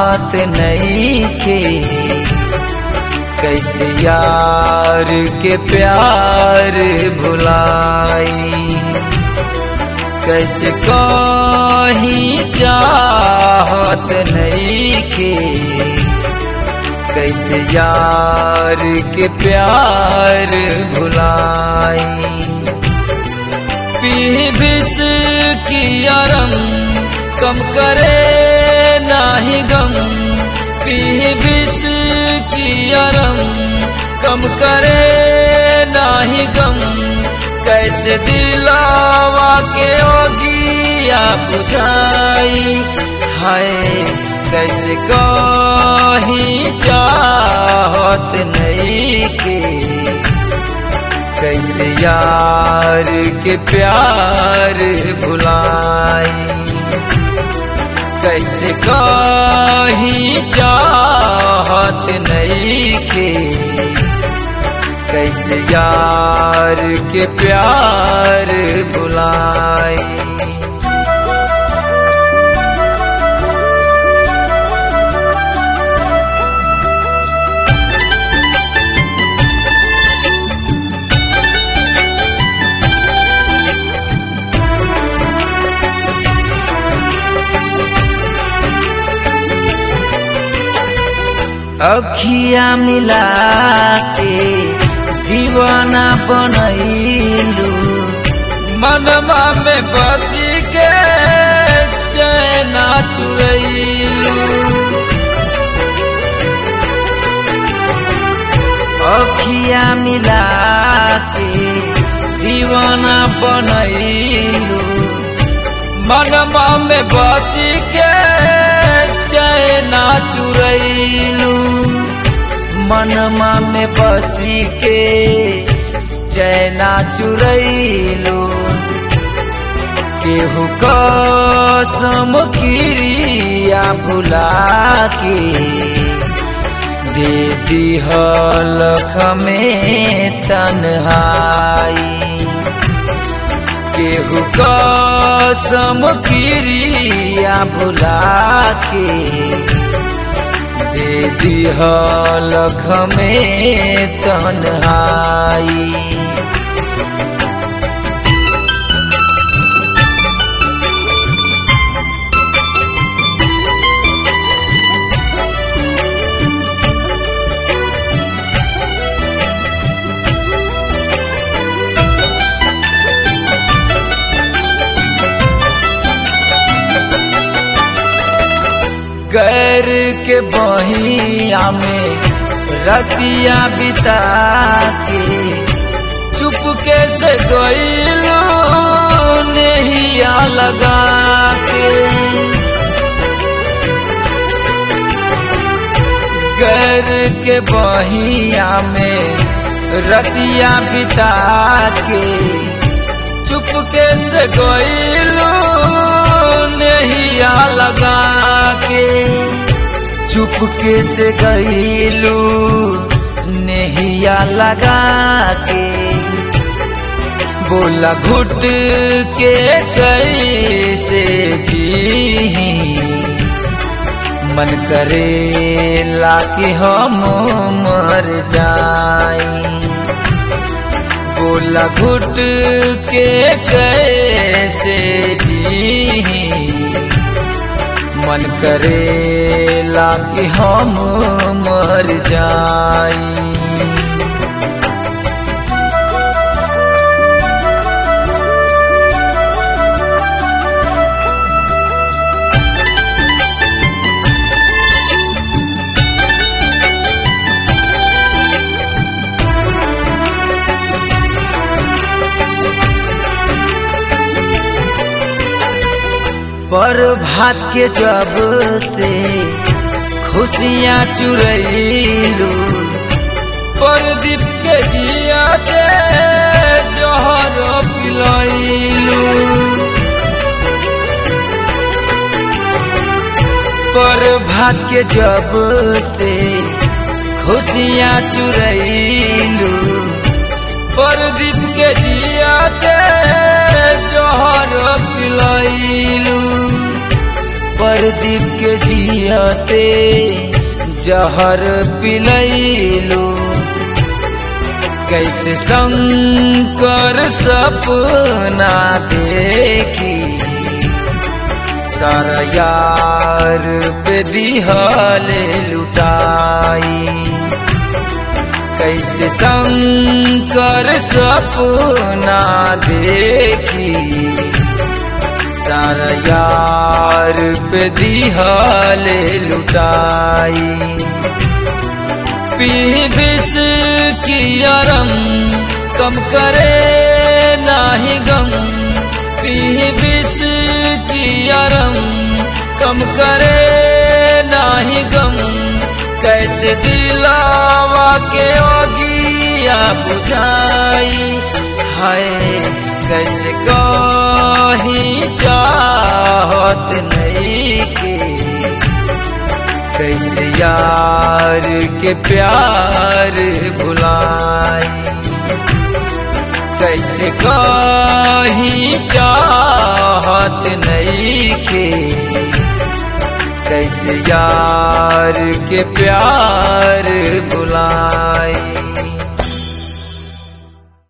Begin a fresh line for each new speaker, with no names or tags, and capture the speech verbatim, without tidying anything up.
चाहत नहीं के कैसे यार के प्यार भुलाई, कैसे कहीं चाहत नहीं के कैसे यार के प्यार भुलाई। पी बिस की आरम कम करे नाही गम, पी बिस की आरम कम करे नाही गम, कैसे दिलावा के ओगिया बुझाई। हाय कैसे कहीं चाहत नहीं के कैसे यार के प्यार भुलाई, कैसे कहीं चाहत नहीं के कैसे यार के प्यार भुलाई। अखिया मिला के दीवाना बनैलू, मनवा में बस के चैना चुरैलू। अखिया मिला के दीवाना बनैलू, मनवा में बस के चैना चुरैलू। मनमा में बसी के चैना चुरैलू, केहू कसम किरिया भुला के दे दिहलख में तन्हाई। केहू कसम किरिया भुला के दे दिहलख में तन्हाई। गैर के बहिया में रतिया बिता के चुपके से गईलू नहिया लगा के। गैर के बहिया में रतिया बिता के चुपके से गईलू नहिया लगा के। चुपके से गईलू नहिया लगा के, बोला घुट के कैसे जी मन करेला कि हम मर जाई। बोला घुट के कैसे जी मन करेला कि हम मर जाई। पर भात के जब से खुशियाँ चुरैलू, परदीप के जिया के जहर पिलैलू। पर भात के जब से खुशियाँ चुरैलू, परदीप के जिया के जहर पिलैलू। परदीप के जियते जहर पिलैलू, कैसे शंकर सपना देखी सारा यार पे दिहले लुटाई। कैसे शंकर सपना देखी सारा यार पे दिहले लुटाई। पी बिस की अरम कम करे नाही गम, पी बिस की अरम कम करे नाही गम। कैसे दिलावा के ओगिया बुझाई, हाय कैसे कहीं चाहत नहीं के, कैसे यार के प्यार भुलाई। कैसे कहीं चाहत नहीं के, कैसे यार के प्यार भुलाई।